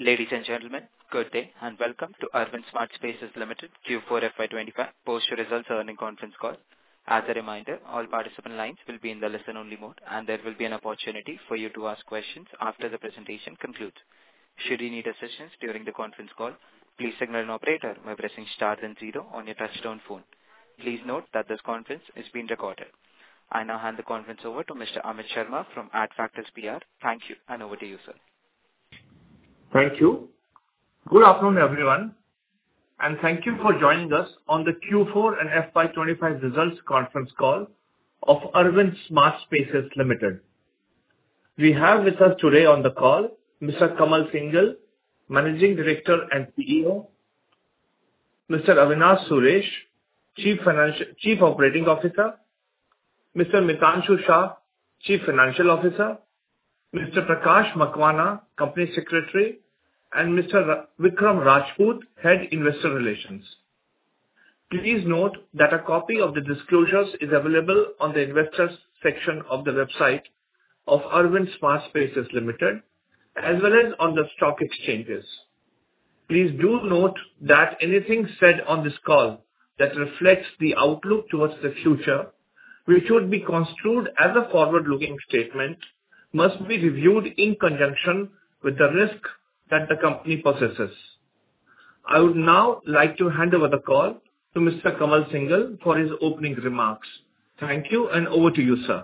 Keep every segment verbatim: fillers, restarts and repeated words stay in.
Ladies and gentlemen, good day and welcome to Arvind Smart Spaces Limited Q four F Y twenty-five post-results earnings conference call. As a reminder, all participant lines will be in the listen-only mode, and there will be an opportunity for you to ask questions after the presentation concludes. Should you need assistance during the conference call, please signal an operator by pressing star then zero on your touchtone phone. Please note that this conference is being recorded. I now hand the conference over to Mister Amit Sharma from Adfactors P R. Thank you, and over to you, sir. Thank you. Good afternoon, everyone, and thank you for joining us on the Q four and F Y twenty-five results conference call of Arvind Smart Spaces Limited. We have with us today on the call Mister Kamal Singhal, Managing Director and C E O, Mister Avinash Suresh, Chief Financial Chief Operating Officer, Mister Mitanshu Shah, Chief Financial Officer, Mister Prakash Makwana, Company Secretary, and Mister Vikram Rajput, Head Investor Relations. Please note that a copy of the disclosures is available on the investors section of the website of Arvind Smart Spaces Limited, as well as on the stock exchanges. Please do note that anything said on this call that reflects the outlook towards the future, which would be construed as a forward-looking statement, must be reviewed in conjunction with the risk that the company possesses. I would now like to hand over the call to Mister Kamal Singhal for his opening remarks. Thank you, and over to you, sir.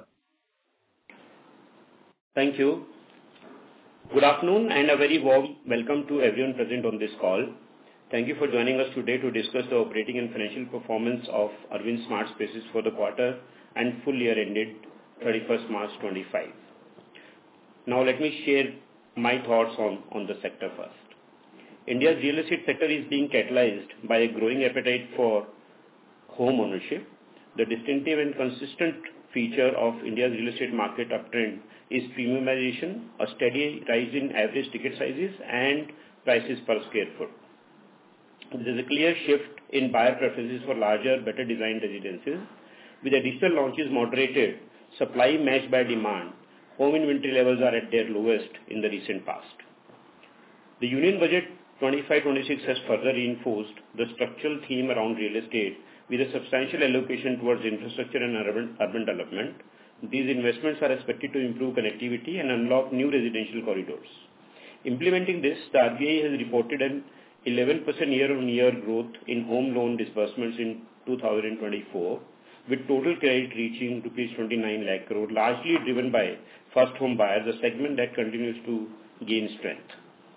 Thank you. Good afternoon and a very warm welcome to everyone present on this call. Thank you for joining us today to discuss the operating and financial performance of Arvind Smart Spaces for the quarter and full year ended thirty-first March twenty-five. Now let me share my thoughts on, on the sector first. India's real estate sector is being catalyzed by a growing appetite for home ownership. The distinctive and consistent feature of India's real estate market uptrend is premiumization, a steady rise in average ticket sizes and prices per square foot. There is a clear shift in buyer preferences for larger, better designed residences. With additional launches moderated, supply matched by demand, home inventory levels are at their lowest in the recent past. The Union Budget twenty-five twenty-six has further reinforced the structural theme around real estate with a substantial allocation towards infrastructure and urban, urban development. These investments are expected to improve connectivity and unlock new residential corridors. Implementing this, the R B I has reported an eleven percent year-on-year growth in home loan disbursements in two thousand twenty-four, with total credit reaching rupees twenty-nine lakh crore, largely driven by first home buyers, a segment that continues to gain strength.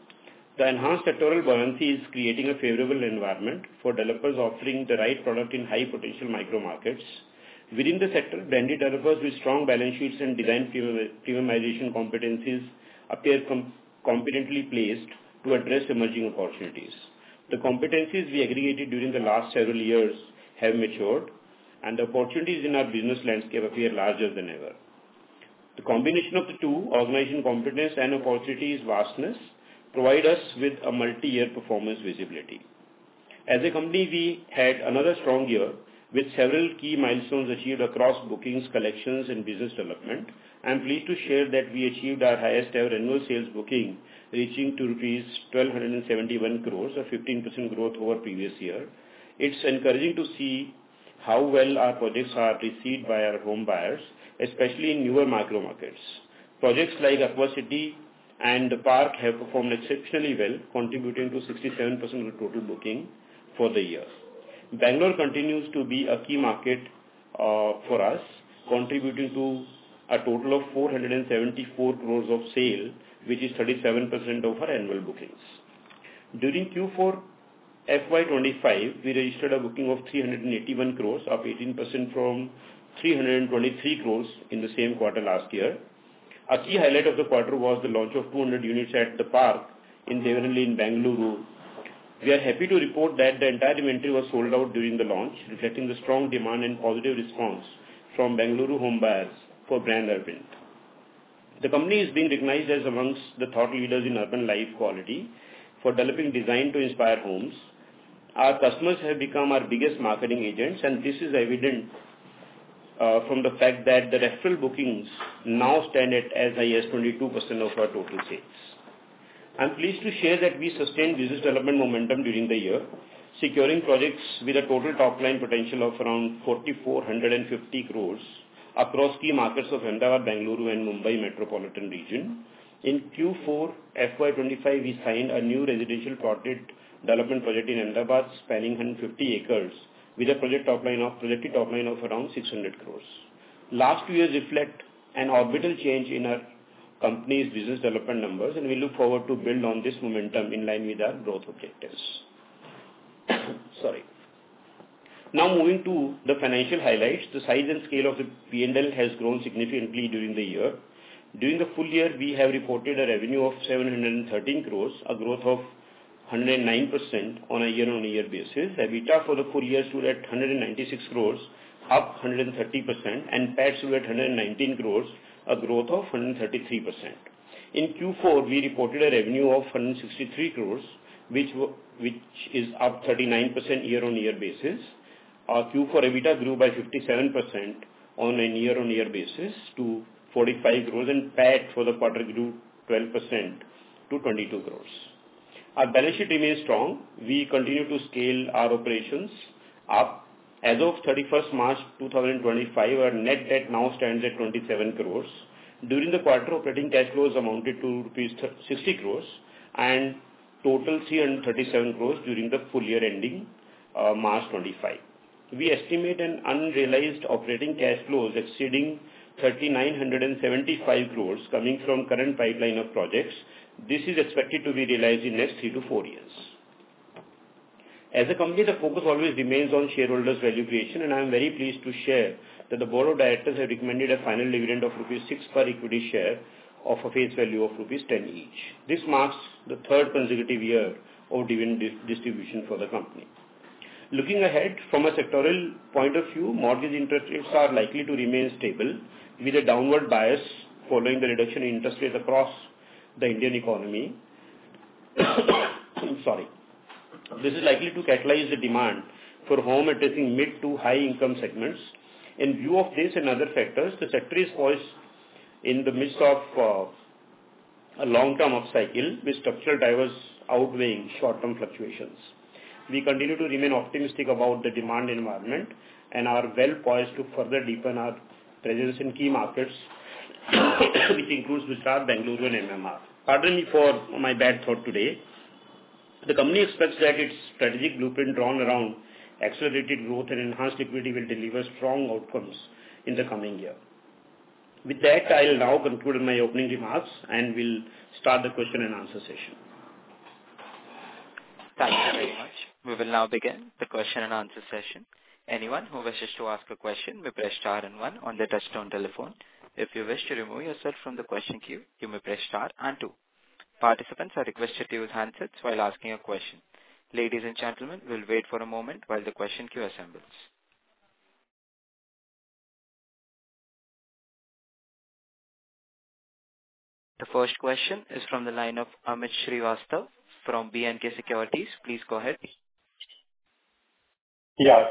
The enhanced sectoral buoyancy is creating a favorable environment for developers offering the right product in high potential micro markets. Within the sector, branded developers with strong balance sheets and design premiumization competencies appear com- competently placed to address emerging opportunities. The competencies we aggregated during the last several years have matured, and the opportunities in our business landscape appear larger than ever. The combination of the two, organization competence and opportunities vastness, provide us with a multi-year performance visibility. As a company, we had another strong year with several key milestones achieved across bookings, collections, and business development. I am pleased to share that we achieved our highest ever annual sales booking, reaching to rupees one thousand two hundred seventy-one crores, a fifteen percent growth over previous year. It's encouraging to see how well our projects are received by our home buyers, especially in newer micro markets. Projects like Aqua City and the Park have performed exceptionally well, contributing to sixty-seven percent of the total booking for the year. Bangalore continues to be a key market uh, for us, contributing to a total of four hundred seventy-four crores of sale, which is thirty-seven percent of our annual bookings. During Q four F Y twenty-five, we registered a booking of three hundred eighty-one crores, up eighteen percent from three hundred twenty-three crores in the same quarter last year. A key highlight of the quarter was the launch of two hundred units at the Park in Devanahalli in Bengaluru. We are happy to report that the entire inventory was sold out during the launch, reflecting the strong demand and positive response from Bengaluru home buyers for brand Arvind. The company is being recognized as amongst the thought leaders in urban life quality for developing design to inspire homes. Our customers have become our biggest marketing agents, and this is evident uh, from the fact that the referral bookings now stand at as high as twenty-two percent of our total sales. I'm pleased to share that we sustained business development momentum during the year, securing projects with a total top-line potential of around four thousand four hundred fifty crores across key markets of Ahmedabad, Bengaluru, and Mumbai metropolitan region. In Q four F Y twenty-five, we signed a new residential project development project in Ahmedabad spanning one hundred fifty acres with a project top line of projected top line of around six hundred crores. Last two years reflect an orbital change in our company's business development numbers, and we look forward to build on this momentum in line with our growth objectives. Sorry. Now moving to the financial highlights, the size and scale of the P and L has grown significantly during the year. During the full year, we have reported a revenue of seven hundred thirteen crores, a growth of one hundred nine percent on a year-on-year basis. EBITDA for the full year stood at one hundred ninety-six crores, up one hundred thirty percent, and P A T stood at one hundred nineteen crores, a growth of one hundred thirty-three percent. In Q four, we reported a revenue of one hundred sixty-three crores, which, which is up thirty-nine percent year-on-year basis. Our Q four EBITDA grew by fifty-seven percent on a year-on-year basis to forty-five crores, and P A T for the quarter grew twelve percent to twenty-two crores. Our balance sheet remains strong. We continue to scale our operations up. As of thirty-first March two thousand twenty-five, our net debt now stands at twenty-seven crores. During the quarter, operating cash flows amounted to rupees sixty crores and total three hundred thirty-seven crores during the full year ending uh, March twenty-five. We estimate an unrealized operating cash flows exceeding three thousand nine hundred seventy-five crores coming from current pipeline of projects. This is expected to be realized in next three to four years. As a company, the focus always remains on shareholders' value creation, and I am very pleased to share that the Board of Directors have recommended a final dividend of rupees six per equity share of a face value of rupees ten each. This marks the third consecutive year of dividend distribution for the company. Looking ahead, from a sectoral point of view, mortgage interest rates are likely to remain stable with a downward bias following the reduction in interest rates across the Indian economy. Sorry. This is likely to catalyze the demand for home addressing mid to high income segments. In view of this and other factors, the sector is poised in the midst of uh, a long-term upcycle with structural drivers outweighing short-term fluctuations. We continue to remain optimistic about the demand environment and are well poised to further deepen our presence in key markets, which includes Gujarat, Bengaluru, and M M R. Pardon me for my bad thought today. The company expects that its strategic blueprint drawn around accelerated growth and enhanced liquidity will deliver strong outcomes in the coming year. With that, I will now conclude my opening remarks and will start the question and answer session. Thank you very much. We will now begin the question and answer session. Anyone who wishes to ask a question may press star and one on their touchtone telephone. If you wish to remove yourself from the question queue, you may press star and two. Participants are requested to use handsets while asking a question. Ladies and gentlemen, we'll wait for a moment while the question queue assembles. The first question is from the line of Amit Srivastava from B and K Securities. Please go ahead. Yeah.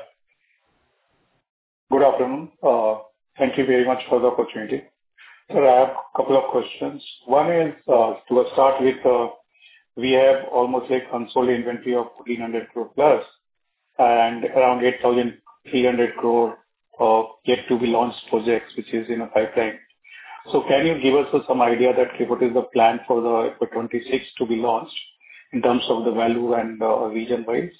Good afternoon. Uh, thank you very much for the opportunity. Sir, I have a couple of questions. One is, uh, to start with, uh, we have almost like unsold inventory of fourteen hundred crore plus and around eight thousand three hundred crore of yet to be launched projects, which is in a pipeline. So can you give us some idea that what is the plan for the F Y twenty-six to be launched in terms of the value and uh, region-wise?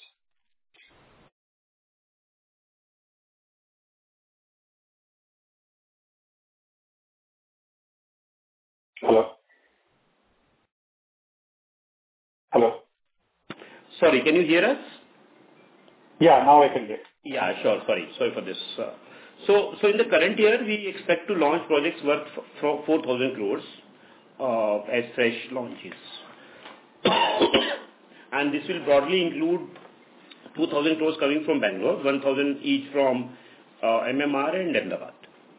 Hello? Hello? Sorry, can you hear us? Yeah, now I can hear. Yeah, sure. Sorry. Sorry for this. Uh, so, so in the current year, we expect to launch projects worth four thousand crores uh, as fresh launches. And this will broadly include two thousand crores coming from Bangalore, one thousand each from uh, M M R and Ahmedabad.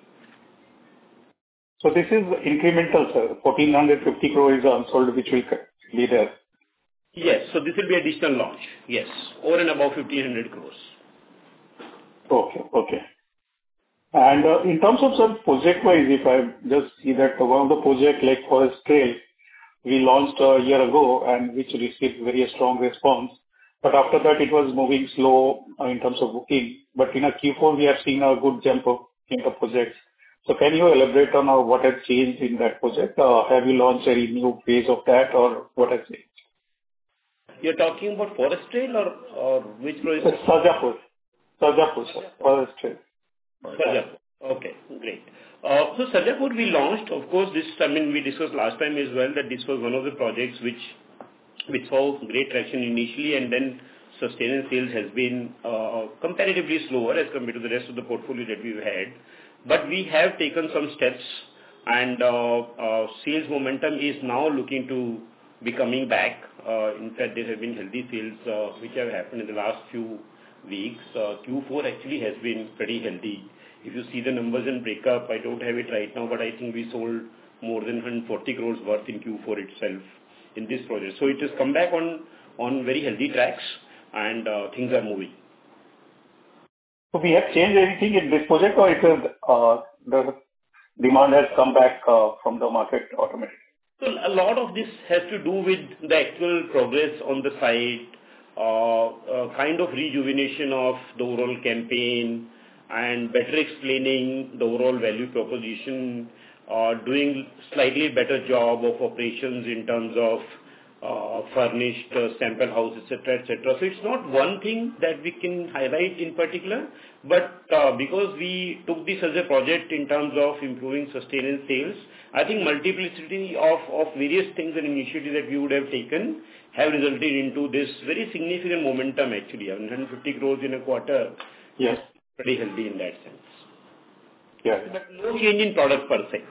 So this is incremental, sir. fourteen fifty crore is unsold, which will be there. Yes. So this will be additional launch. Yes. Over and above fifteen hundred crores. Okay. Okay. And uh, in terms of some project-wise, if I just see that one of the project like Forest Trail, we launched a year ago and which received very strong response. But after that, it was moving slow uh, in terms of booking. But in a Q four, we have seen a good jump up in the projects. So can you elaborate on uh, what has changed in that project? Uh, Have you launched any new phase of that, or what has changed? You're talking about Forest Trail or or which project? It's Sarjapur. Sarjapur, sir. Forest Trail. Sarjapur. Okay, great. Uh, So Sarjapur we launched, of course, this, I mean, we discussed last time as well that this was one of the projects which which saw great traction initially, and then sustained sales has been uh, comparatively slower as compared to the rest of the portfolio that we've had. But we have taken some steps, and uh, uh, sales momentum is now looking to be coming back. Uh, In fact, there have been healthy sales uh, which have happened in the last few weeks. Uh, Q four actually has been pretty healthy. If you see the numbers and breakup, I don't have it right now, but I think we sold more than one hundred forty crores worth in Q four itself in this project. So it has come back on on very healthy tracks, and uh, things are moving. So we have changed anything in this project, or it is uh, the demand has come back uh, from the market automatically? So a lot of this has to do with the actual progress on the site, uh, uh, kind of rejuvenation of the overall campaign, and better explaining the overall value proposition, uh, doing slightly better job of operations in terms of uh, furnished uh, sample house, et cetera, et cetera. So it's not one thing that we can highlight in particular, but uh, because we took this as a project in terms of improving sustained sales, I think multiplicity of, of various things and initiatives that we would have taken have resulted into this very significant momentum actually. I mean, one hundred fifty crores in a quarter. Yes. Pretty healthy in that sense. Yeah. But no change in product per se.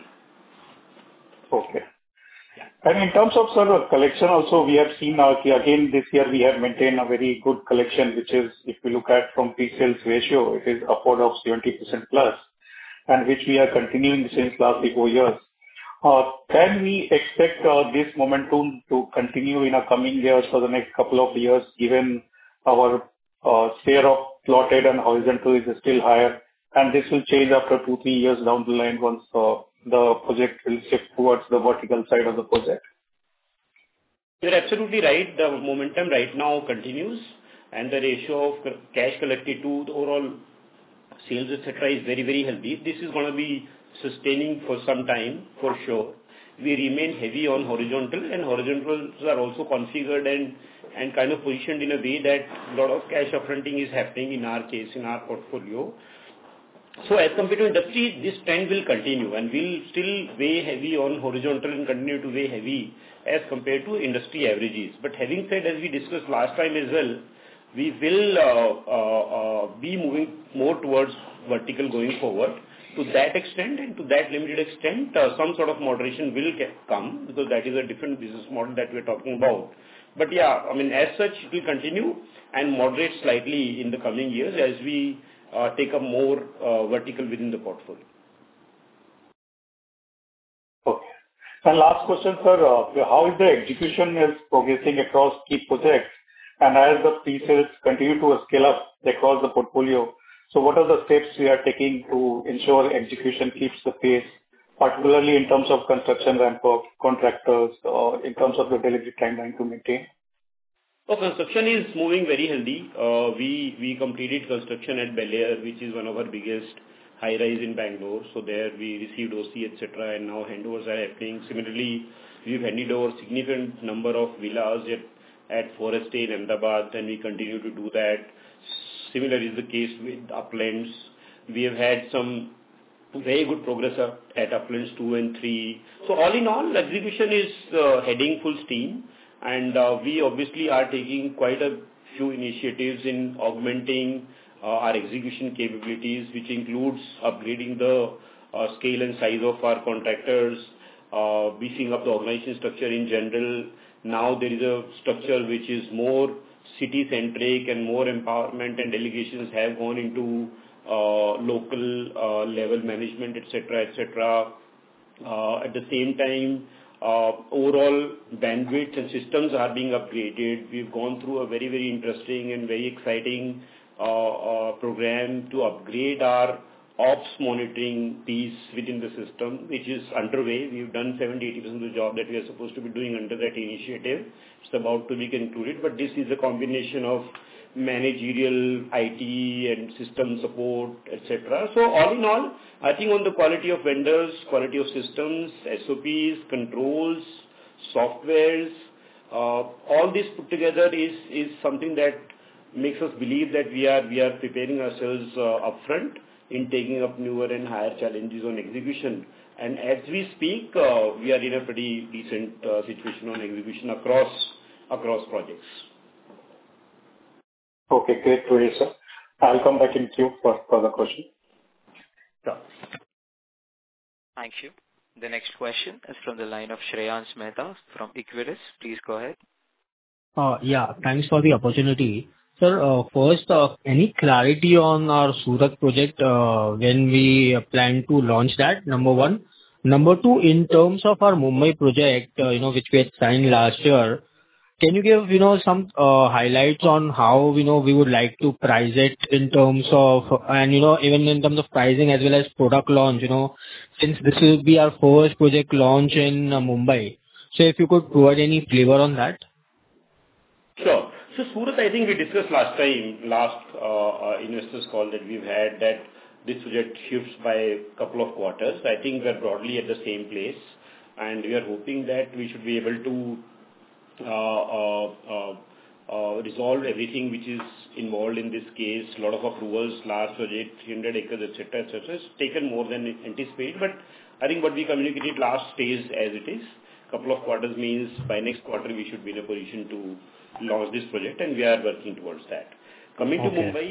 Okay. And in terms of sort of collection also, we have seen uh, again this year we have maintained a very good collection, which is, if we look at from pre-sales ratio, it is upward of seventy percent plus, and which we are continuing since last three, four years. Uh, Can we expect uh, this momentum to continue in the coming years for the next couple of years, given our uh, share of plotted and horizontal is still higher, and this will change after two, three years down the line once uh, the project will shift towards the vertical side of the project? You're absolutely right. The momentum right now continues, and the ratio of c- cash collected to the overall sales, et cetera, is very, very healthy. This is gonna be sustaining for some time, for sure. We remain heavy on horizontal, and horizontals are also configured and, and kind of positioned in a way that a lot of cash upfronting is happening in our case, in our portfolio. So as compared to industry, this trend will continue, and we'll still weigh heavy on horizontal and continue to weigh heavy as compared to industry averages. But having said, as we discussed last time as well, we will uh, uh, uh, be moving more towards vertical going forward. To that extent and to that limited extent, uh, some sort of moderation will get, come, because that is a different business model that we're talking about. But yeah, I mean, as such, it will continue and moderate slightly in the coming years as we uh, take up more uh, vertical within the portfolio. Okay. And last question, sir, uh, how is the execution is progressing across key projects, and as the pre-sales continue to scale up across the portfolio, so what are the steps we are taking to ensure execution keeps the pace, particularly in terms of construction ramp-up, contractors, or in terms of the delivery timeline to maintain? So construction is moving very healthy. Uh, we we completed construction at Bel Air, which is one of our biggest high-rise in Bangalore. So there we received O C, et cetera, and now handovers are happening. Similarly, we've handed over significant number of villas at, at Forest Trail in Ahmedabad, and we continue to do that. Similar is the case with Uplands. We have had some very good progress at Uplands two and three. So all in all, execution is uh, heading full steam, and uh, we obviously are taking quite a few initiatives in augmenting uh, our execution capabilities, which includes upgrading the uh, scale and size of our contractors, uh, beefing up the organization structure in general. Now there is a structure which is more city-centric, and more empowerment and delegations have gone into uh, local uh, level management, et cetera, et cetera. Uh, at the same time, uh, overall bandwidth and systems are being upgraded. We've gone through a very, very interesting and very exciting uh, uh, program to upgrade our ops monitoring piece within the system, which is underway. We've done seventy to eighty percent of the job that we are supposed to be doing under that initiative. It's about to be concluded, but this is a combination of managerial, I T and system support, et cetera. So all in all, I think on the quality of vendors, quality of systems, S O Ps, controls, softwares, uh, all this put together is, is something that makes us believe that we are, we are preparing ourselves uh, upfront in taking up newer and higher challenges on execution. And as we speak, uh, we are in a pretty decent uh, situation on execution across, across projects. Okay, great to hear, sir. I'll come back in queue for further question. Sure. Thank you. The next question is from the line of Shreyans Mehta from Equirus. Please go ahead. Uh, yeah, thanks for the opportunity. Sir, uh, first, uh, any clarity on our Surat project uh, when we uh, plan to launch that? Number one. Number two, in terms of our Mumbai project, uh, you know, which we had signed last year, can you give, you know, some uh, highlights on how, you know, we would like to price it in terms of, and, you know, even in terms of pricing as well as product launch, you know, since this will be our first project launch in uh, Mumbai. So if you could provide any flavor on that. Sure. So Surat, I think we discussed last time, last uh, uh, investors call that we've had, that this project shifts by a couple of quarters. I think we're broadly at the same place, and we are hoping that we should be able to Uh, uh, uh, uh, resolve everything which is involved in this case. A lot of approvals, large project, three hundred acres, et cetera, et cetera. It's taken more than anticipated, but I think what we communicated last stays as it is. Couple of quarters means by next quarter we should be in a position to launch this project, and we are working towards that. Coming to Okay. Mumbai,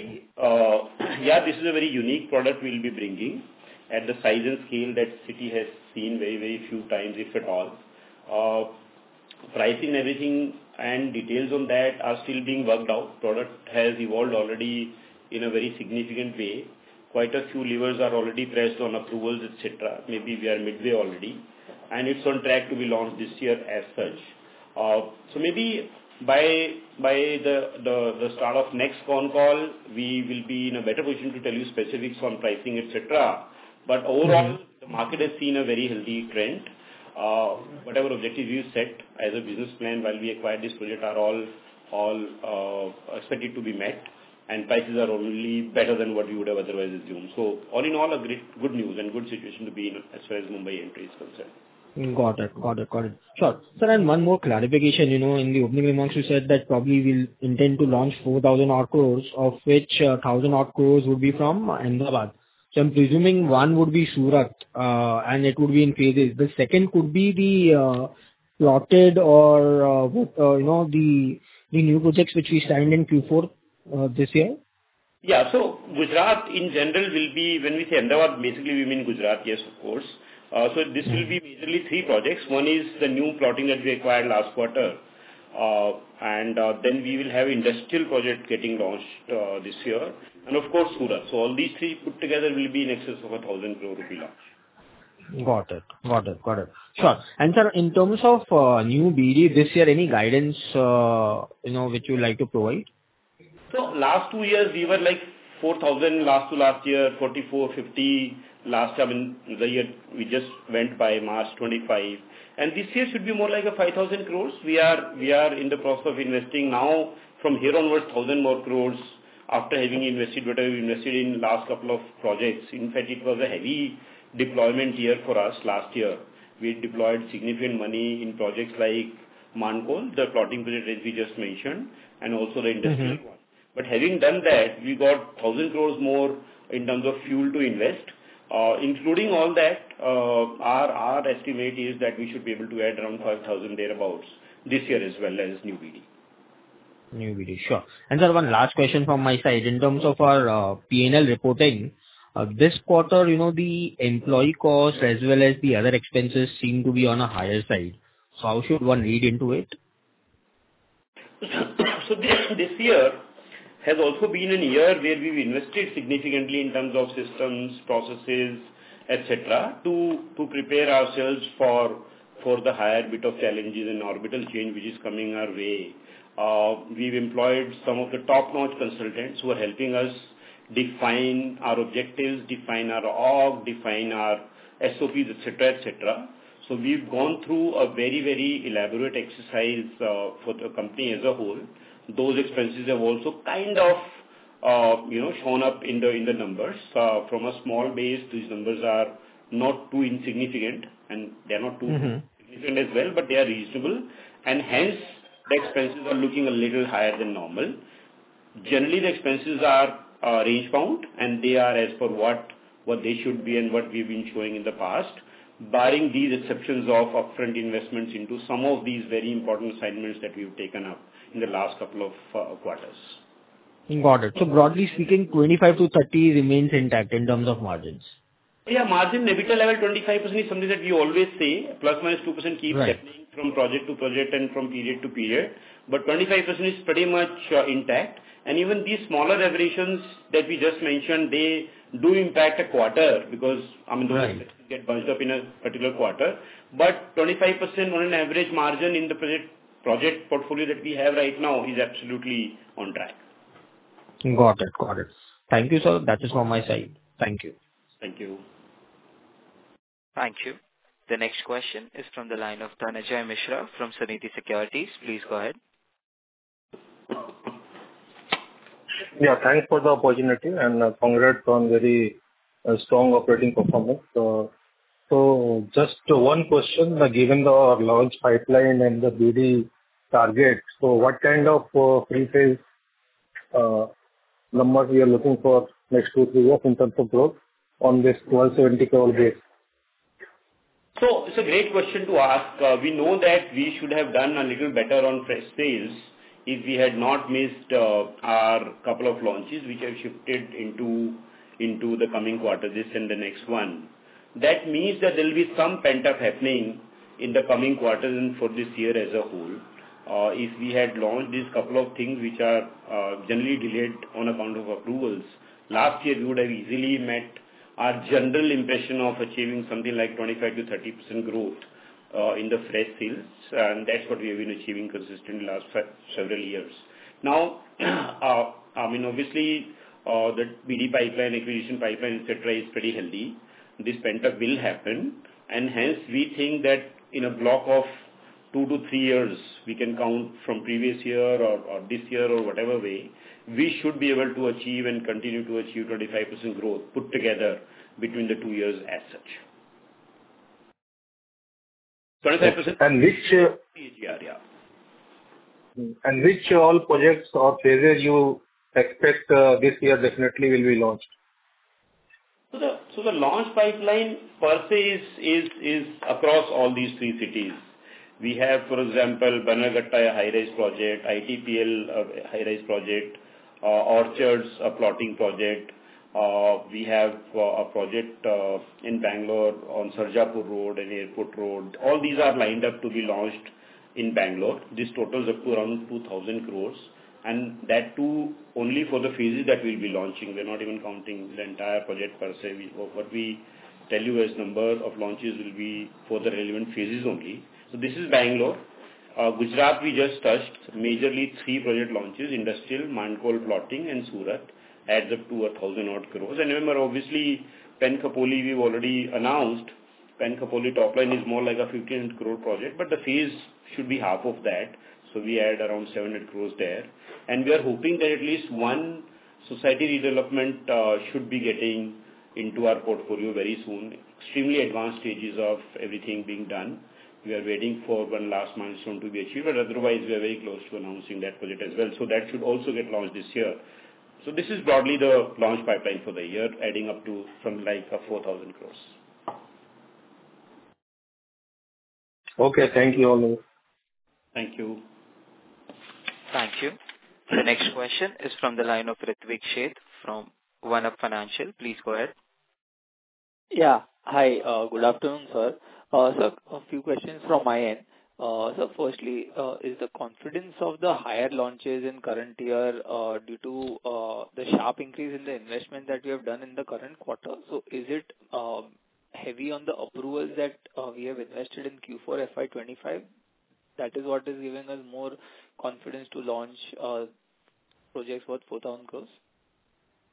uh, yeah, this is a very unique product we'll be bringing at the size and scale that city has seen very, very few times, if at all. Uh, Pricing, everything, and details on that are still being worked out. Product has evolved already in a very significant way. Quite a few levers are already pressed on approvals, et cetera. Maybe we are midway already, and it's on track to be launched this year as such. Uh, so maybe by by the, the the start of next con call, we will be in a better position to tell you specifics on pricing, et cetera. But overall, mm-hmm. the market has seen a very healthy trend. Uh, whatever objectives you set as a business plan while we acquired this project are all all uh, expected to be met, and prices are only better than what we would have otherwise assumed. So all in all, a great good news and good situation to be in as far as Mumbai entry is concerned. Got it, got it, got it. Sure. Sir, and one more clarification, you know, in the opening remarks you said that probably we'll intend to launch four thousand odd crores, of which uh, one thousand odd crores would be from Ahmedabad. So I'm presuming one would be Surat, uh, and it would be in phases. The second could be the uh, plotted or uh, uh, you know the the new projects which we signed in Q four uh, this year. Yeah, so Gujarat in general will be, when we say Ahmedabad, basically we mean Gujarat, yes, of course. Uh, so this will be majorly three projects. One is the new plotting that we acquired last quarter. Uh, and uh, then we will have industrial project getting launched uh, this year, and of course Surat. So all these three put together will be in excess of a thousand crore rupee launch. Got it, got it, got it. Sure. And sir, in terms of uh, new B D this year, any guidance uh, you know which you would like to provide? So last two years we were like four thousand last to last year, forty-four, fifty last time in the year we just went by March twenty-five. And this year should be more like a five thousand crores. We are we are in the process of investing now. From here onwards, one thousand more crores after having invested whatever we invested in last couple of projects. In fact, it was a heavy deployment year for us last year. We deployed significant money in projects like Mankol, the plotting project as we just mentioned, and also the industrial mm-hmm. one. But having done that, we got one thousand crores more in terms of fuel to invest. Uh, including all that, uh, our, our estimate is that we should be able to add around five thousand thereabouts this year as well as new B D. New B D, sure. And sir, one last question from my side. In terms of our uh, P and L reporting, uh, this quarter, you know, the employee cost as well as the other expenses seem to be on a higher side. So how should one read into it? So this, this year has also been a year where we've invested significantly in terms of systems, processes, et cetera, to, to prepare ourselves for, for the higher bit of challenges and orbital change which is coming our way. Uh, we've employed some of the top-notch consultants who are helping us define our objectives, define our org, define our S O Ps, et cetera, et cetera. So we've gone through a very, very elaborate exercise uh, for the company as a whole. Those expenses have also kind of, uh, you know, shown up in the in the numbers. Uh, from a small base, these numbers are not too insignificant, and they're not too Mm-hmm. significant as well, but they are reasonable, and hence the expenses are looking a little higher than normal. Generally, the expenses are uh, range bound, and they are as per what what they should be and what we've been showing in the past, barring these exceptions of upfront investments into some of these very important assignments that we've taken up in the last couple of uh, quarters. Got it. So broadly speaking, twenty-five to thirty remains intact in terms of margins. Yeah, margin EBITDA level twenty-five percent is something that we always say, plus minus two percent keeps Right. happening from project to project and from period to period, but twenty-five percent is pretty much uh, intact. And even these smaller aberrations that we just mentioned, they do impact a quarter because, I mean, those Right. expenses get bunched up in a particular quarter. But twenty-five percent on an average margin in the project project portfolio that we have right now is absolutely on track. Got it. Got it. Thank you, sir. That is from my side. Thank you. Thank you. Thank you. The next question is from the line of Dhananjay Mishra from Sunidhi Securities. Please go ahead. Yeah, thanks for the opportunity and uh, congrats on very uh, strong operating performance. Uh, So just uh, one question, uh, given the launch pipeline and the B D target, so what kind of uh, pre-sales uh, numbers we are looking for next two, three years in terms of growth on this twelve seventy crore base? So it's a great question to ask. Uh, We know that we should have done a little better on fresh sales if we had not missed uh, our couple of launches, which have shifted into into the coming quarter, this and the next one. That means that there will be some pent-up happening in the coming quarters and for this year as a whole. Uh, If we had launched these couple of things which are uh, generally delayed on account of approvals, last year we would have easily met our general impression of achieving something like twenty-five to thirty percent growth uh, in the fresh sales, and that's what we have been achieving consistently last fe- several years. Now, uh, I mean, obviously, uh, the B D pipeline, acquisition pipeline, et cetera, is pretty healthy. This pent-up will happen, and hence we think that in a block of two to three years, we can count from previous year or, or this year or whatever way, we should be able to achieve and continue to achieve twenty-five percent growth put together between the two years as such. twenty-five percent And which uh, C A G R, yeah. and which all projects or phases you expect uh, this year definitely will be launched? So the so the launch pipeline per se is is is across all these three cities. We have, for example, Bannerghatta, a high-rise project, I T P L, a high-rise project, uh, Orchards, a plotting project. Uh, We have uh, a project uh, in Bangalore on Sarjapur Road and Airport Road. All these are lined up to be launched in Bangalore. This totals up to around two thousand crores, and that too only for the phases that we'll be launching. We're not even counting the entire project per se. We- What we tell you as number of launches will be for the relevant phases only. So this is Bangalore. Uh, Gujarat we just touched, majorly three project launches, industrial, Mandkol plotting and Surat, adds up to a thousand odd crores. And remember, obviously, Pen Khopoli we've already announced. Pen Khopoli top line is more like a fifteen hundred crore project, but the phase should be half of that. So we add around seven hundred crores there. And we are hoping that at least one society redevelopment uh, should be getting into our portfolio very soon. Extremely advanced stages of everything being done. We are waiting for one last milestone to be achieved, but otherwise we are very close to announcing that project as well. So that should also get launched this year. So this is broadly the launch pipeline for the year, adding up to from like a four thousand crores. Okay, thank you all. Thank you. Thank you. The next question is from the line of Ritvik Sheth from One Up Financial. Please go ahead. Yeah. Hi, uh, good afternoon, sir. Uh, Sir, a few questions from my end. Uh, So firstly, uh, is the confidence of the higher launches in current year uh, due to uh, the sharp increase in the investment that we have done in the current quarter? So is it um, heavy on the approvals that uh, we have invested in Q four F Y twenty-five? That is what is giving us more confidence to launch uh, projects worth four thousand crores?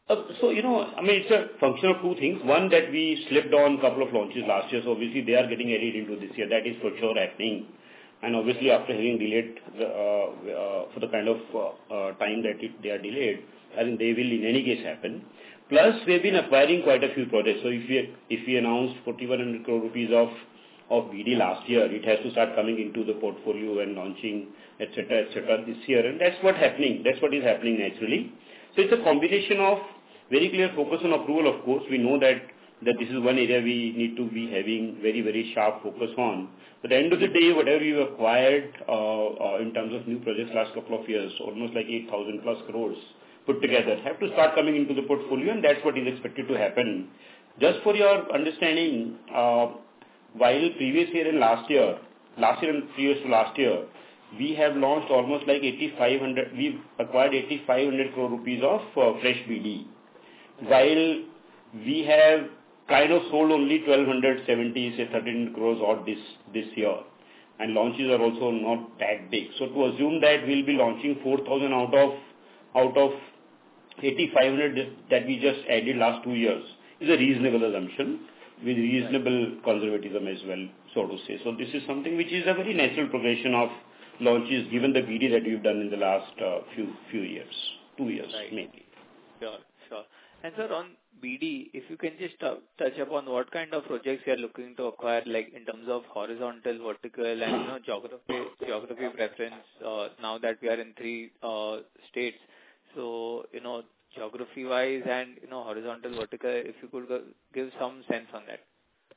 Uh, So, you know, I mean, it's a function of two things. One, that we slipped on a couple of launches last year, so obviously they are getting added into this year. That is for sure happening. And obviously, after having delayed the, uh, uh, for the kind of uh, uh, time that it, they are delayed, I think they will in any case happen. Plus, we've been acquiring quite a few projects. So if we, if we announced forty-one hundred crore rupees of of B D last year, it has to start coming into the portfolio and launching, et cetera, et cetera, this year. And that's what happening. That's what is happening naturally. So it's a combination of very clear focus on approval, of course. We know that, that this is one area we need to be having very, very sharp focus on. But at the end of the day, whatever you acquired uh, uh, in terms of new projects last couple of years, almost like eight thousand plus crores put together, have to start coming into the portfolio, and that's what is expected to happen. Just for your understanding, uh, while previous year and last year, last year and previous to last year, we have launched almost like eighty-five hundred, we've acquired eighty-five hundred crore rupees of uh, fresh B D. While we have kind of sold only twelve seventy, say thirteen crores odd this, this year. And launches are also not that big. So to assume that we'll be launching four thousand out of, out of eighty-five hundred that we just added last two years is a reasonable assumption with reasonable conservatism as well, so to say. So this is something which is a very natural progression of launches given the B D that we've done in the last uh, few few years, two years Right. mainly. Sure, sure. And sir, on B D, if you can just uh, touch upon what kind of projects you are looking to acquire, like in terms of horizontal, vertical, and you know geography, geography preference. Uh, now that we are in three uh, states, so you know geography-wise and you know horizontal, vertical, if you could go, give some sense on that.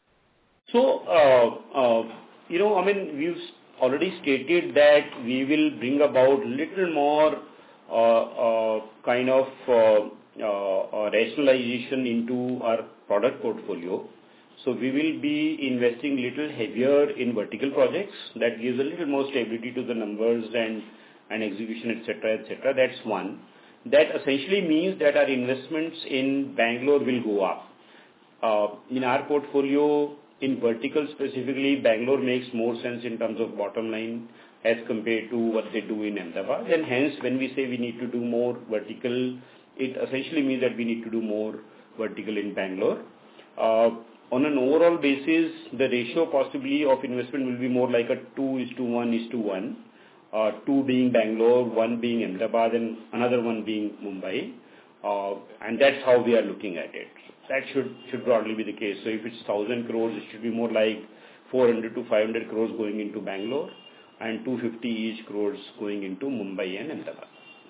So, uh, uh, you know, I mean, we've already stated that we will bring about little more uh, uh, kind of uh, uh, uh, rationalization into our product portfolio. So we will be investing little heavier in vertical projects. That gives a little more stability to the numbers and, and execution, et cetera, et cetera. That's one. That essentially means that our investments in Bangalore will go up. Uh, in our portfolio, in vertical specifically, Bangalore makes more sense in terms of bottom line as compared to what they do in Ahmedabad. And hence, when we say we need to do more vertical, it essentially means that we need to do more vertical in Bangalore. Uh, on an overall basis, the ratio possibly of investment will be more like a two is to one is to one. Uh, two being Bangalore, one being Ahmedabad, and another one being Mumbai. Uh, and that's how we are looking at it. That should should broadly be the case. So if it's one thousand crores, it should be more like four hundred to five hundred crores going into Bangalore and two hundred fifty each crores going into Mumbai and Ahmedabad.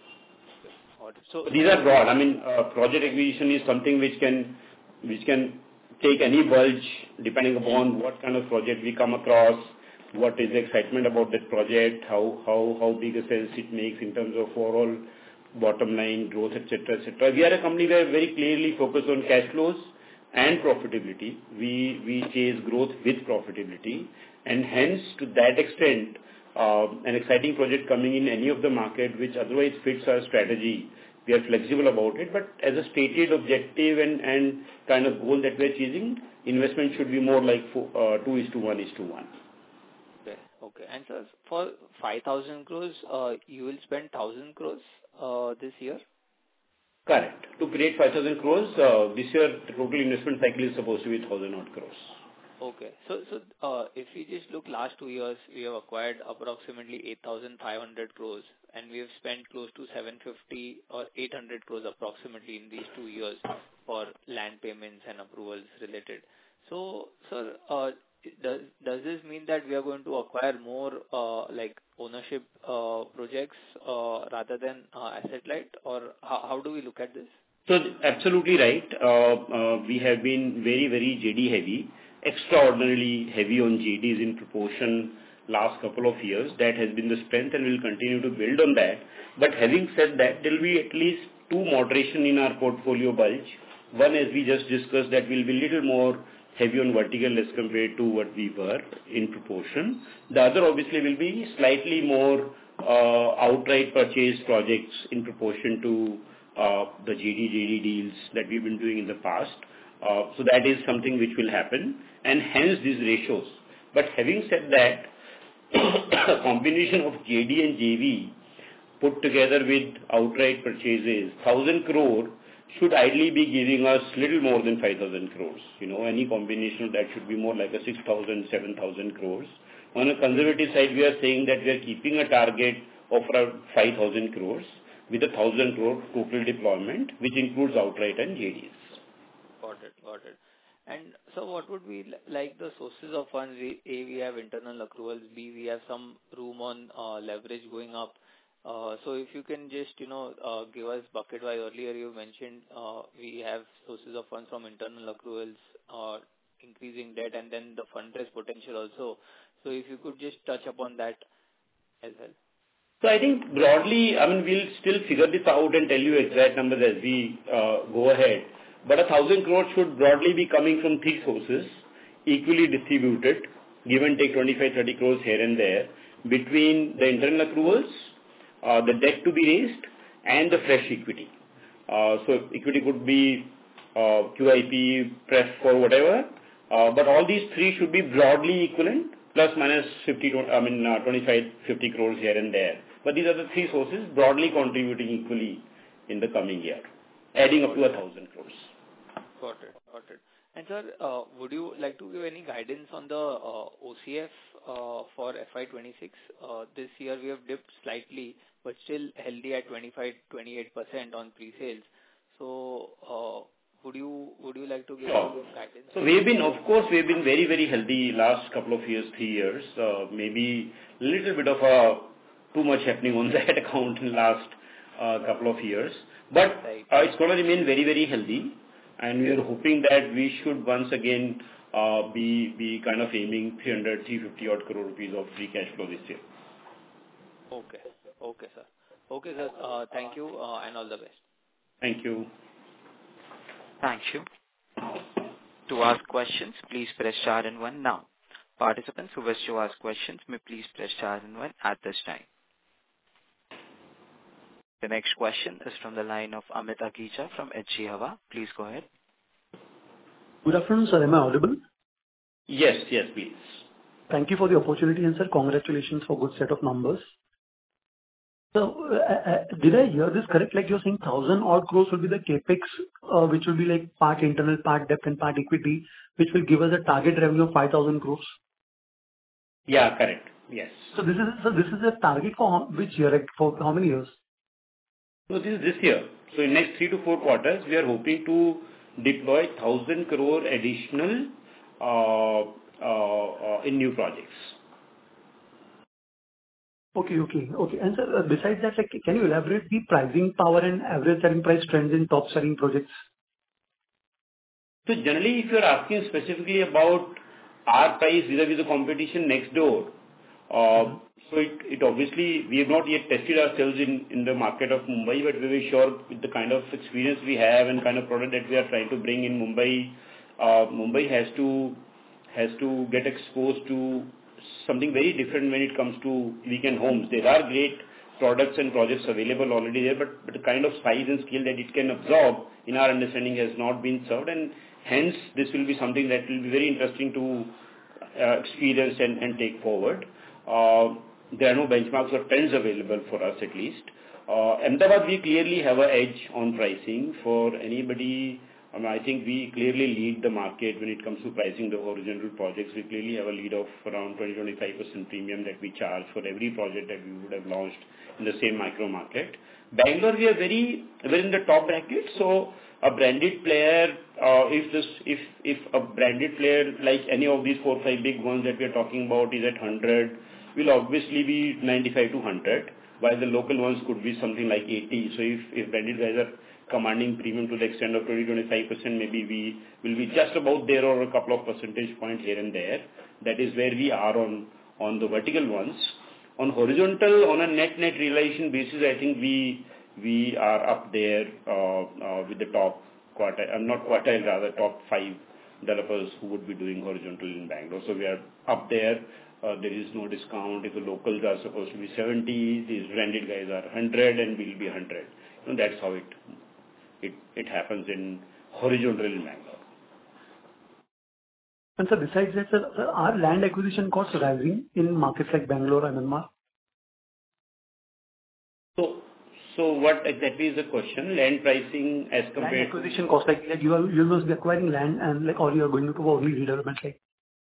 So These are broad. I mean, uh, project acquisition is something which can which can take any bulge depending upon what kind of project we come across, what is the excitement about that project, how how how big a sense it makes in terms of overall bottom line growth, et cetera, et cetera. We are a company that very clearly focus on cash flows and profitability. We we chase growth with profitability, and hence to that extent, uh, an exciting project coming in any of the market which otherwise fits our strategy, we are flexible about it. But as a stated objective and and kind of goal that we are chasing, investment should be more like four, uh, two is to one is to one. Okay, okay. And sir, for five thousand crores, uh, you will spend one thousand crores uh, this year? Correct. To create five thousand crores, uh, this year the total investment cycle is supposed to be one thousand odd crores. Okay. So, so uh, if we just look last two years, we have acquired approximately eight thousand five hundred crores, and we have spent close to seven hundred fifty or eight hundred crores approximately in these two years for land payments and approvals related. So, sir, uh, does does this mean that we are going to acquire more uh, like ownership uh, projects uh, rather than uh, asset light, or how, how do we look at this? So absolutely right. Uh, uh, we have been very, very J D heavy, extraordinarily heavy on J Ds in proportion last couple of years. That has been the strength, and we'll continue to build on that. But having said that, there will be at least two moderation in our portfolio bulge. One, as we just discussed, that will be little more heavy on vertical as compared to what we were in proportion. The other obviously will be slightly more uh, outright purchase projects in proportion to uh, the J D, J D deals that we've been doing in the past. Uh, so that is something which will happen, and hence these ratios. But having said that, a combination of J D and J V put together with outright purchases, one thousand crore should ideally be giving us little more than five thousand crores. You know, any combination of that should be more like a six thousand, seven thousand crores. On a conservative side, we are saying that we are keeping a target of around five thousand crores with a one thousand crore total deployment, which includes outright and J Ds. Got it. Got it. And so what would be like the sources of funds? We, A, we have internal accruals. B, we have some room on uh, leverage going up. Uh, so if you can just, you know, uh, give us bucket-wise. Earlier you mentioned uh, we have sources of funds from internal accruals, uh, increasing debt, and then the fundraise potential also. So if you could just touch upon that as well. So I think broadly, I mean, we'll still figure this out and tell you exact numbers as we uh, go ahead. But a thousand crores should broadly be coming from three sources, equally distributed, give and take twenty-five, thirty crores here and there, between the internal accruals, uh, the debt to be raised, and the fresh equity. Uh, so equity could be uh, Q I P, pref for whatever, uh, but all these three should be broadly equivalent, plus minus fifty, I mean uh, twenty-five, fifty crores here and there. But these are the three sources broadly contributing equally in the coming year, adding up to a thousand crores. Got it. Got it. And sir, uh, would you like to give any guidance on the uh, O C F uh, for F Y twenty-six? Uh, this year we have dipped slightly, but still healthy at twenty-five, twenty-eight percent on pre-sales. So, uh, would you would you like to give Sure. guidance? So we've been, of course, we've been very, very healthy last couple of years, three years. Uh, maybe a little bit of a too much happening on that account in the last uh, couple of years. But Right. uh, it's going to remain very, very healthy. And we are hoping that we should once again uh, be be kind of aiming three hundred, three hundred fifty odd crore rupees of free cash flow this year. Okay. Okay, sir. Okay, sir. Uh, thank you uh, and all the best. Thank you. Thank you. To ask questions, please press star and one now. Participants who wish to ask questions may please press star and one at this time. The next question is from the line of Amit Agicha from H G Hava. Please go ahead. Good afternoon, sir. Am I audible? Yes, yes, please. Thank you for the opportunity, and sir, congratulations for good set of numbers. So, uh, uh, did I hear this correct? Like you're saying, thousand odd crores will be the capex, uh, which will be like part internal, part debt, and part equity, which will give us a target revenue of five thousand crores. Yeah, correct. Yes. So this is so this is a target for how, which year? Like for how many years? So this is this year. So in next three to four quarters, we are hoping to deploy one thousand crore additional uh, uh, uh, in new projects. Okay, okay, okay. And sir, uh, besides that, like, can you elaborate the pricing power and average selling price trends in top selling projects? So generally, if you are asking specifically about our price vis-a-vis the competition next door, uh, mm-hmm. so it, it obviously, we have not yet tested ourselves in, in the market of Mumbai, but we're very sure with the kind of experience we have and kind of product that we are trying to bring in Mumbai, uh, Mumbai has to, has to get exposed to something very different when it comes to weekend homes. There are great products and projects available already there, but, but the kind of size and scale that it can absorb, in our understanding, has not been served, and hence this will be something that will be very interesting to uh, experience and, and take forward. Uh, there are no benchmarks or trends available for us at least. Uh, Ahmedabad, we clearly have an edge on pricing for anybody. I mean, I think we clearly lead the market when it comes to pricing the horizontal projects. We clearly have a lead of around twenty to twenty-five percent premium that we charge for every project that we would have launched in the same micro market. Bangalore, we are very, we're in the top bracket. So a branded player, uh, if this, if, if a branded player like any of these four or five big ones that we are talking about is at one hundred, will obviously be ninety-five to one hundred, while the local ones could be something like eighty. So if, if branded guys are commanding premium to the extent of twenty to twenty-five percent, maybe we will be just about there or a couple of percentage points here and there. That is where we are on, on the vertical ones. On horizontal, on a net-net realization basis, I think we we are up there uh, uh, with the top quartile, uh, not quartile, rather top five developers who would be doing horizontal in Bangalore. So we are up there. Uh, there is no discount. If the locals are supposed to be seventy, these branded guys are one hundred, and we'll be one hundred. And that's how it It, it happens in horizontal in Bangalore. And sir, besides that, sir, sir, are land acquisition costs rising in markets like Bangalore and Myanmar? So, So what exactly is the question? Land pricing as Land compared acquisition cost, like, like you are, you must be acquiring land and like, or you are going to do only redevelopment, like.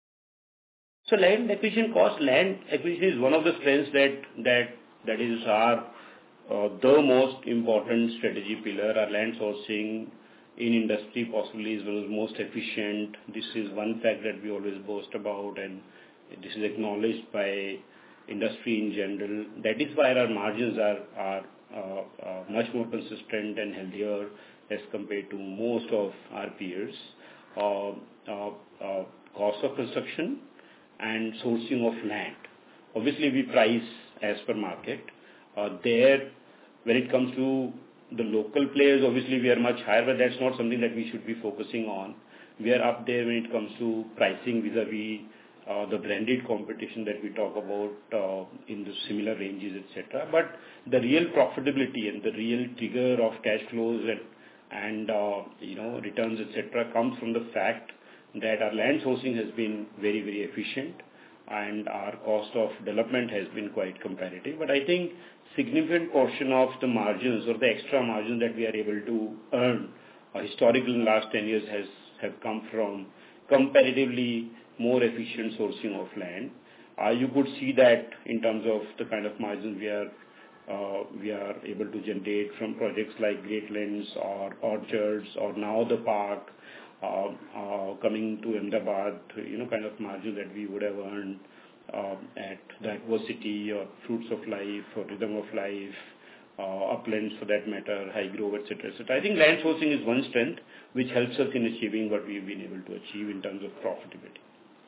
So land acquisition cost, land acquisition is one of the strengths that that that is our uh, the most important strategy pillar. Our land sourcing in industry possibly is one of the most efficient. This is one fact that we always boast about, and this is acknowledged by industry in general. That is why our margins are are uh, uh, much more consistent and healthier as compared to most of our peers. Uh, uh, uh, cost of construction and sourcing of land. Obviously, we price as per market. Uh, there, when it comes to the local players, obviously we are much higher, but that's not something that we should be focusing on. We are up there when it comes to pricing vis-a-vis uh, the branded competition that we talk about uh, in the similar ranges, et cetera. But the real profitability and the real trigger of cash flows and and uh, you know returns, et cetera, comes from the fact that our land sourcing has been very, very efficient and our cost of development has been quite competitive. But I think significant portion of the margins or the extra margin that we are able to earn uh, historically in the last ten years has have come from comparatively more efficient sourcing of land. Uh, you could see that in terms of the kind of margins we are uh, we are able to generate from projects like Great Lands or Orchards or now the park. Uh, uh, coming to Ahmedabad, you know, kind of margin that we would have earned uh, at the Aquacity or Fruits of Life or Rhythm of Life, uh, Uplands for that matter, High Grove, et cetera, et cetera. I think land sourcing is one strength which helps us in achieving what we've been able to achieve in terms of profitability.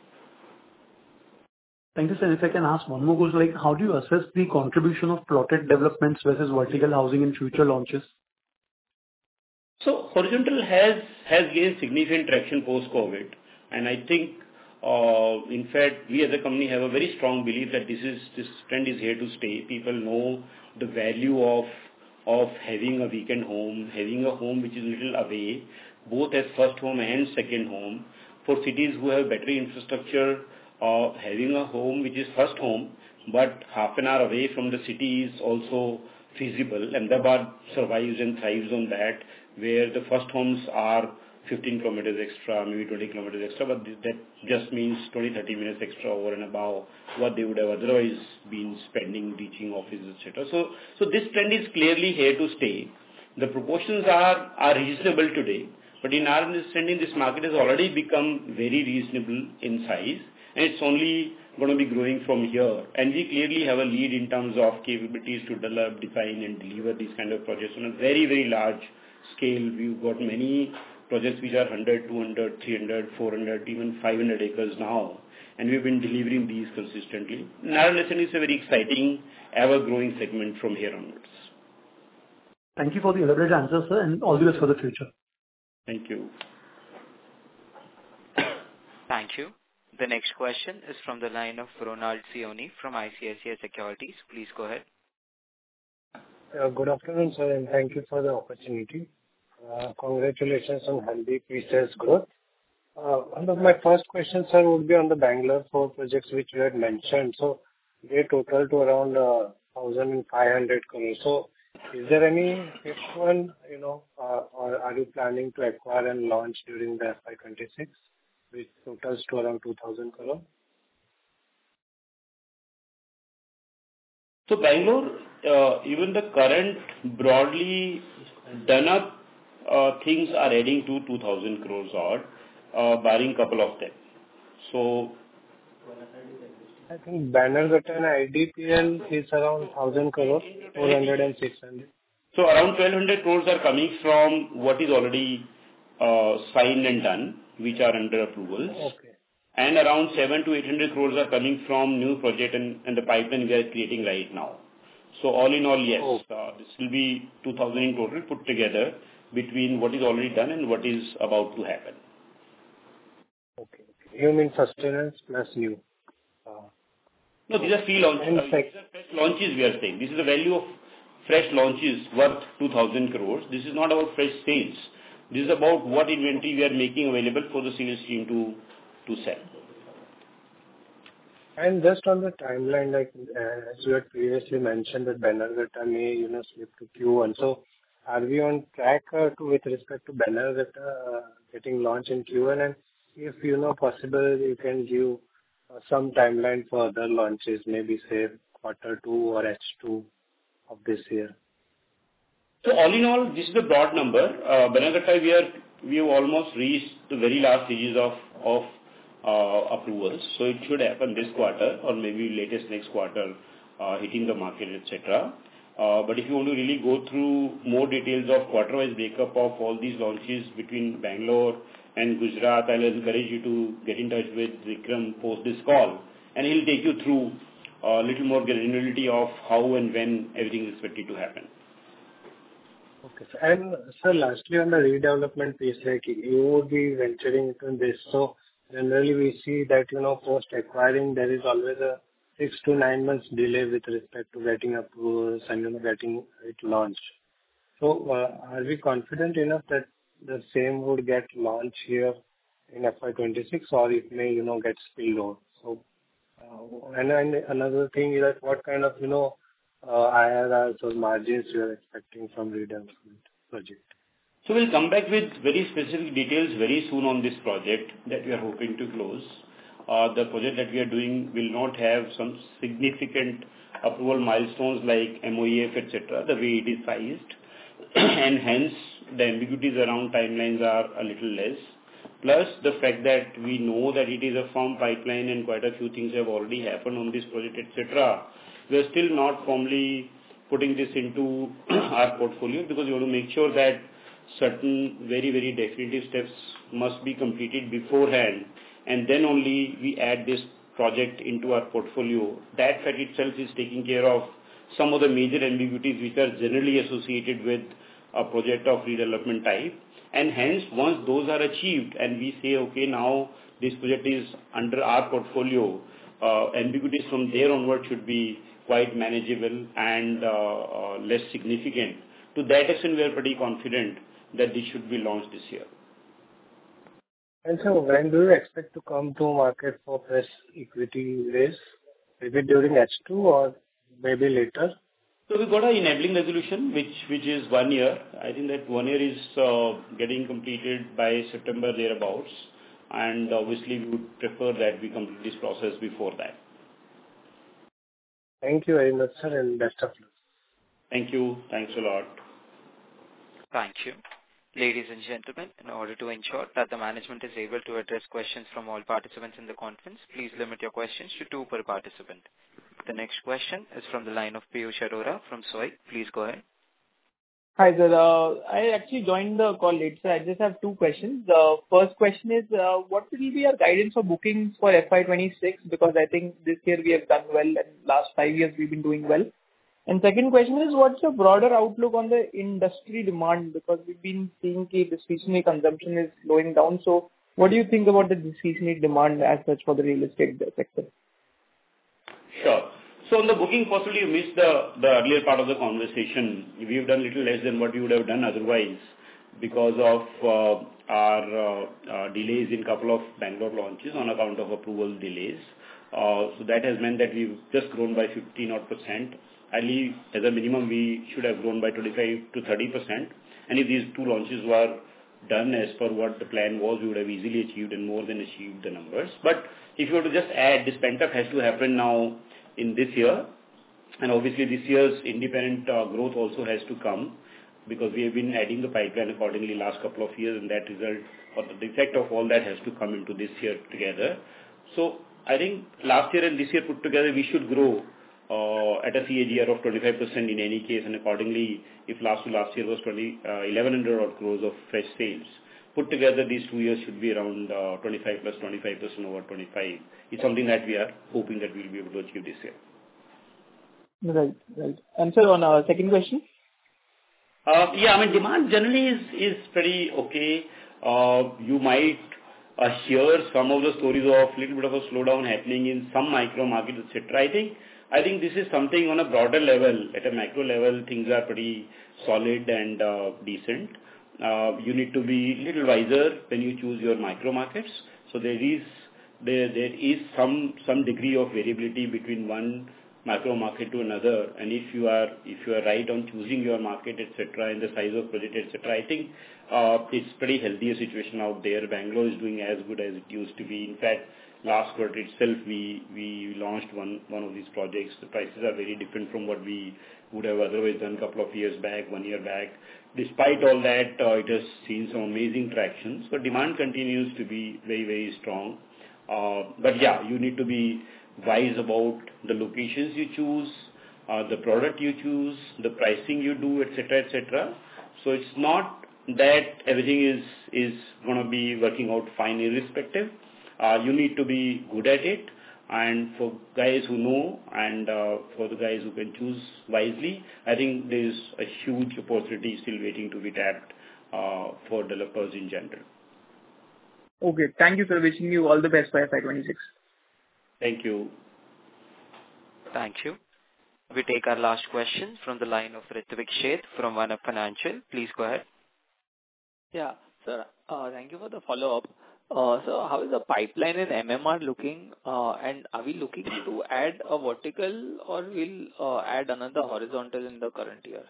Thank you, sir. If I can ask one more question, like, how do you assess the contribution of plotted developments versus vertical housing in future launches? So horizontal has has gained significant traction post-COVID, and I think, uh, in fact, we as a company have a very strong belief that this is this trend is here to stay. People know the value of of having a weekend home, having a home which is a little away, both as first home and second home. For cities who have better infrastructure, uh, having a home which is first home, but half an hour away from the city is also feasible. Ahmedabad survives and thrives on that, where the first homes are fifteen kilometers extra, maybe twenty kilometers extra, but that just means twenty, thirty minutes extra over and above what they would have otherwise been spending reaching offices, et cetera. So, so this trend is clearly here to stay. The proportions are, are reasonable today, but in our understanding, this market has already become very reasonable in size, and it's only going to be growing from here. And we clearly have a lead in terms of capabilities to develop, design, and deliver these kind of projects on a very, very large scale. We've got many projects which are one hundred, two hundred, three hundred, four hundred, even five hundred acres now, and we've been delivering these consistently. In our understanding, it's a very exciting, ever-growing segment from here onwards. Thank you for the elaborate answer, sir, and all the best for the future. Thank you. Thank you. The next question is from the line of Ronald Sioni from I C I C I Securities. Please go ahead. Uh, Good afternoon, sir, and thank you for the opportunity. Uh, Congratulations on healthy pre-sales growth. Uh, One of my first questions, sir, would be on the Bangalore four projects which you had mentioned. So they total to around uh, one thousand five hundred crores. So is there any fifth one, you know, uh, or are you planning to acquire and launch during the F Y twenty-six, which totals to around two thousand crores? So Bangalore, uh, even the current broadly done up uh, things are adding to two thousand crores odd, uh, barring couple of them. So I think Bannerghatta I D P L is around one thousand crores, four hundred and six hundred. So around twelve hundred crores are coming from what is already uh, signed and done, which are under approvals. Okay. And around seven to eight hundred crores are coming from new project and, and the pipeline we are creating right now. So all in all, yes, Oh. uh, this will be two thousand in total put together between what is already done and what is about to happen. Okay. You mean sustenance plus new? Uh, No, these are free launches. And Uh, sec- these are fresh launches we are saying. This is the value of fresh launches worth two thousand crores. This is not about fresh sales. This is about what inventory we are making available for the sales team to, to sell. And just on the timeline, like, uh, as you had previously mentioned, that Bannerghatta may, you know, slip to Q one. So are we on track uh, to with respect to Bannerghatta uh, getting launched in Q one? And if, you know, possible, you can give uh, some timeline for other launches, maybe say quarter two or H two of this year. So all in all, this is the broad number. Uh, Bannerghatta, we are we have almost reached the very last stages of of uh, approvals. So it should happen this quarter or maybe latest next quarter, uh, hitting the market, et cetera. Uh, but if you want to really go through more details of quarter-wise breakup of all these launches between Bangalore and Gujarat, I'll encourage you to get in touch with Vikram post this call, and he'll take you through a little more granularity of how and when everything is expected to happen. Okay, sir. And sir, lastly, on the redevelopment piece, like you would be venturing into this. So generally we see that, you know, post acquiring, there is always a six to nine months delay with respect to getting approvals and, you know, getting it launched. So uh, are we confident enough that the same would get launched here in F Y twenty-six, or it may, you know, get spilled over? So, uh, and, and another thing is that what kind of, you know, uh, I R Rs or margins you are expecting from redevelopment project? So we'll come back with very specific details very soon on this project that we are hoping to close. Uh, the project that we are doing will not have some significant approval milestones like M O E F, et cetera, the way it is sized. And hence, the ambiguities around timelines are a little less. Plus, the fact that we know that it is a firm pipeline and quite a few things have already happened on this project, et cetera. We are still not formally putting this into our portfolio because we want to make sure that certain very, very definitive steps must be completed beforehand, and then only we add this project into our portfolio. That fact itself is taking care of some of the major ambiguities which are generally associated with a project of redevelopment type. And hence, once those are achieved and we say, okay, now this project is under our portfolio, uh, ambiguities from there onward should be quite manageable and uh, uh, less significant. To that extent, we are pretty confident that this should be launched this year. And so when do you expect to come to market for fresh equity raise? Maybe during H two or maybe later? So we got an enabling resolution, which which is one year. I think that one year is uh, getting completed by September thereabouts, and obviously we would prefer that we complete this process before that. Thank you very much, sir, and best of luck. Thank you. Thanks a lot. Thank you. Ladies and gentlemen, in order to ensure that the management is able to address questions from all participants in the conference, please limit your questions to two per participant. The next question is from the line of Piyush Arora from S O I. Please go ahead. Hi, sir. Uh, I actually joined the call late, so I just have two questions. The first question is, uh, what will be your guidance for bookings for F Y twenty-six? Because I think this year we have done well, and last five years we've been doing well. And second question is, what's your broader outlook on the industry demand? Because we've been seeing that discretionary consumption is slowing down. So what do you think about the discretionary demand as such for the real estate sector? Sure. So on the booking, possibly you missed the, the earlier part of the conversation. We've done little less than what we would have done otherwise because of uh, our uh, uh, delays in couple of Bangalore launches on account of approval delays. Uh, so that has meant that we've just grown by fifteen odd percent. At least as a minimum, we should have grown by twenty-five to thirty percent. And if these two launches were done as per what the plan was, we would have easily achieved and more than achieved the numbers. But if you were to just add, this pent-up has to happen now in this year. And obviously this year's independent uh, growth also has to come because we have been adding the pipeline accordingly last couple of years, and that result or the effect of all that has to come into this year together. So I think last year and this year put together, we should grow Uh, at a C A G R of twenty-five percent in any case, and accordingly, if last to last year was twenty, uh, eleven hundred odd crores of fresh sales, put together these two years should be around uh, twenty-five plus twenty-five percent over twenty-five. It's something that we are hoping that we'll be able to achieve this year. Right, right. And sir, on our second question? Uh, yeah, I mean, demand generally is, is pretty okay. Uh, you might uh, hear some of the stories of little bit of a slowdown happening in some micro markets, et cetera. I think I think this is something on a broader level. At a macro level, things are pretty solid and uh, decent. Uh, you need to be a little wiser when you choose your micro markets. So there is there there is some some degree of variability between one micro market to another. And if you are if you are right on choosing your market, et cetera, and the size of project, et cetera, I think uh, it's pretty healthy a situation out there. Bangalore is doing as good as it used to be. In fact, last quarter itself, we we launched one one of these projects. The prices are very different from what we would have otherwise done a couple of years back, one year back. Despite all that, uh, it has seen some amazing traction. So demand continues to be very, very strong. Uh, but yeah, you need to be wise about the locations you choose, uh, the product you choose, the pricing you do, et cetera, et cetera. So it's not that everything is is going to be working out fine irrespective. Uh, you need to be good at it. And for guys who know and uh, for the guys who can choose wisely, I think there is a huge opportunity still waiting to be tapped uh, for developers in general. Okay. Thank you, sir. Wishing you all the best for F Y twenty-six. Thank you. Thank you. We take our last question from the line of Ritvik Sheth from One Up Financial. Please go ahead. Yeah, sir. Uh, thank you for the follow-up. Uh, so how is the pipeline in M M R looking, uh, and are we looking to add a vertical or we'll uh, add another horizontal in the current year?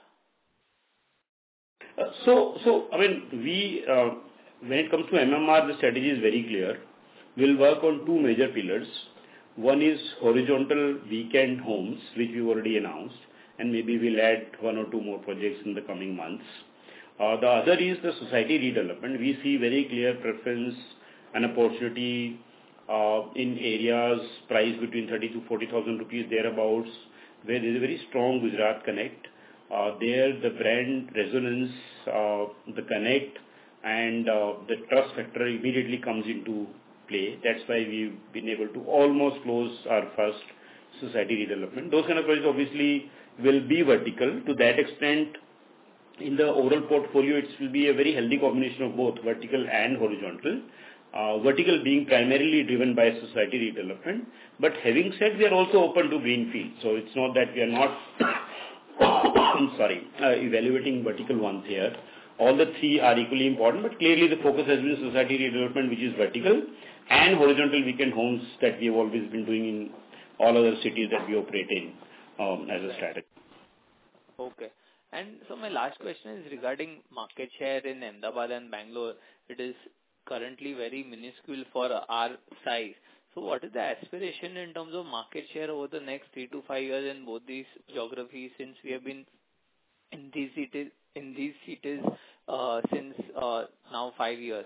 Uh, so, so I mean, we uh, when it comes to M M R, the strategy is very clear. We'll work on two major pillars. One is horizontal weekend homes, which we've already announced, and maybe we'll add one or two more projects in the coming months. Uh, the other is the society redevelopment. We see very clear preference and opportunity uh, in areas priced between thirty to forty thousand rupees thereabouts, where there is a very strong Gujarat connect. Uh, there, the brand resonance, uh, the connect, and uh, the trust factor immediately comes into play. That's why we've been able to almost close our first society redevelopment. Those kind of projects obviously will be vertical. To that extent, in the overall portfolio, it will be a very healthy combination of both vertical and horizontal. Uh, vertical being primarily driven by society redevelopment. But having said, we are also open to greenfield. So it's not that we are not, I'm sorry, uh, evaluating vertical ones here. All the three are equally important, but clearly the focus has been society redevelopment, which is vertical, and horizontal weekend homes that we have always been doing in all other cities that we operate in um, as a strategy. Okay. And so my last question is regarding market share in Ahmedabad and Bangalore. It is currently very minuscule for our size. So what is the aspiration in terms of market share over the next three to five years in both these geographies, since we have been in these cities in these cities uh, since uh, now five years?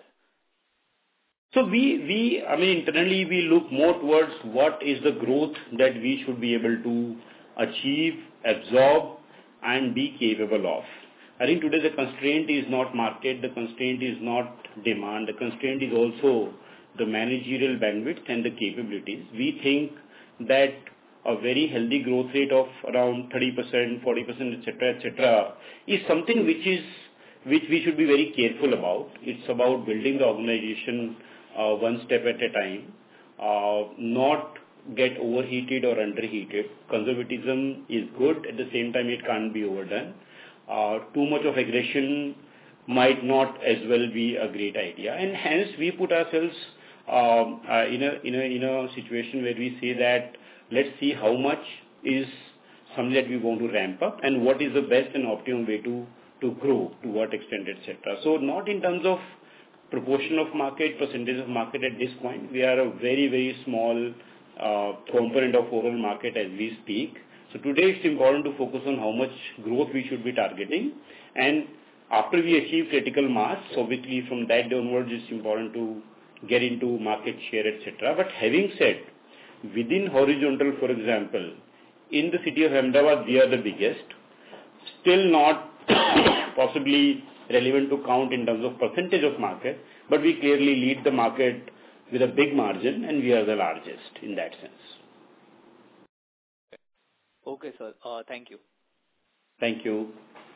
So we, we, I mean, internally we look more towards what is the growth that we should be able to achieve, absorb, and be capable of. I think today the constraint is not market, the constraint is not demand, the constraint is also the managerial bandwidth and the capabilities. We think that a very healthy growth rate of around thirty percent, forty percent, et cetera, et cetera, is something which is which we should be very careful about. It's about building the organization uh, one step at a time, uh, not get overheated or underheated. Conservatism is good. At the same time, it can't be overdone. Uh, too much of aggression might not as well be a great idea, and hence we put ourselves um, uh, in a in a in a situation where we say that let's see how much is something that we want to ramp up, and what is the best and optimum way to to grow, to what extent, et cetera. So not in terms of proportion of market, percentage of market at this point. We are a very very small uh, component of overall market as we speak. So today it's important to focus on how much growth we should be targeting, and after we achieve critical mass, obviously from that downwards it's important to get into market share, et cetera. But having said, within horizontal, for example, in the city of Ahmedabad we are the biggest, still not possibly relevant to count in terms of percentage of market, but we clearly lead the market with a big margin, and we are the largest in that sense. Okay, sir. Uh, thank you. Thank you.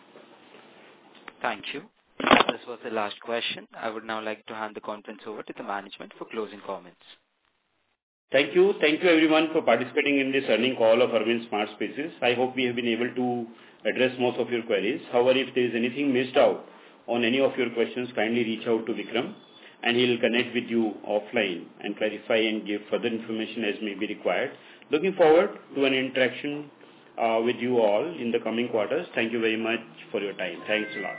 Thank you. This was the last question. I would now like to hand the conference over to the management for closing comments. Thank you. Thank you everyone for participating in this earnings call of Arvind Smart Spaces. I hope we have been able to address most of your queries. However, if there is anything missed out on any of your questions, kindly reach out to Vikram. and he'll connect with you offline and clarify and give further information as may be required. Looking forward to an interaction uh, with you all in the coming quarters. Thank you very much for your time. Thanks a lot.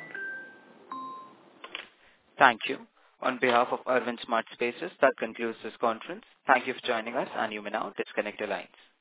Thank you. On behalf of Arvind Smart Spaces, that concludes this conference. Thank you for joining us, and you may now disconnect your lines.